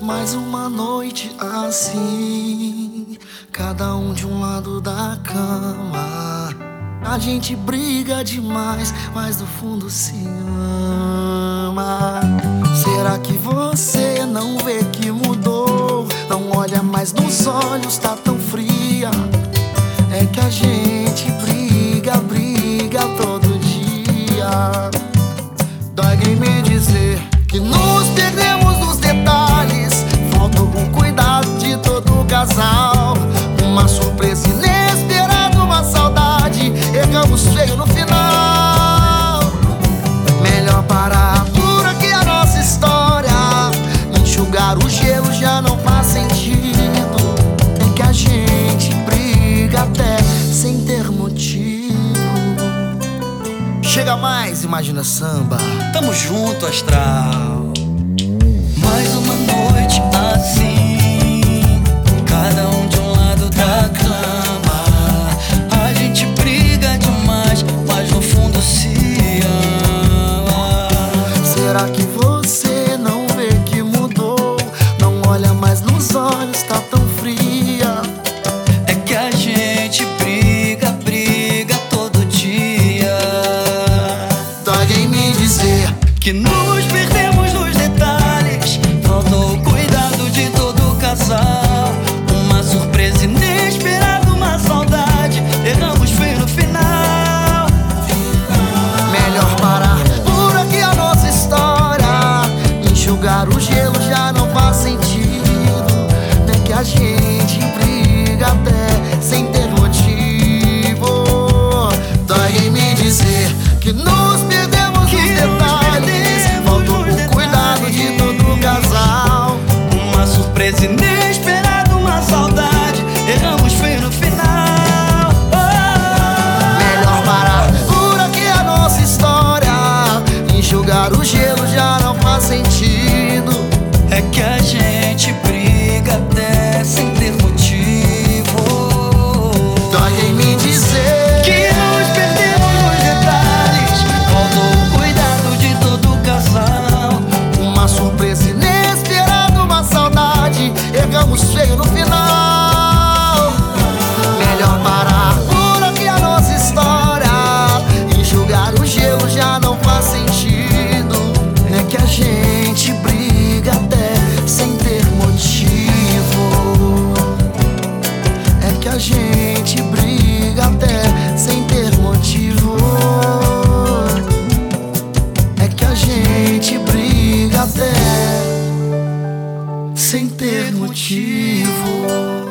Mais uma noite assim, cada um de um lado da cama. A gente briga demais, mas no fundo se ama. Será que você não vê que mudou? Não olha mais nos olhos, tá tão fria. É que a gente briga todo dia. Dói em me dizer que nos perdemos nos detalhes. Falta algum cuidado de todo casal. Uma surpresa inesperada, uma saudade. Erramos feio no final. Melhor parar por aqui a nossa história. Enxugar o gelo já não faz sentido. É que a gente briga até sem ter motivo. Chega mais, imagina samba. Tamo junto, astral. Mais uma noite assim, cada um de um lado da cama. A gente briga demais, mas no fundo se ama. Será que você não vê que mudou? Não olha mais nos olhos, tá tão fria. É que a gente briga todo dia. Dói em me dizer que nos perdemos nos detalhes. Faltou o cuidado de todo casal. Uma surpresa inesperada, uma saudade. Erramos feio no final. melhor parar por aqui a nossa história. Enxugar o gelo já não faz sentido. É que a gente briga até sem ter motivo. Dói em me dizer que nos perdemos nos detalhes. Faltou o cuidado de todo casal. Uma surpresa inesperada, uma saudade. Erramos feio no final. Melhor parar por aqui a nossa história. Enxugar o gelo já não faz sentido. É que a gente briga até sem ter motivo. Dói em me dizer Que nos perdemos nos detalhes. Faltou o cuidado de todo casal. uma surpresa inesperada, uma saudade. Erramos feio no final. Melhor parar por aqui a nossa história. Enxugar o gelo já não faz sentido. É que a gente briga até sem ter motivo. É que a gente briga até sem ter motivo. É que a gente briga até sem ter motivo.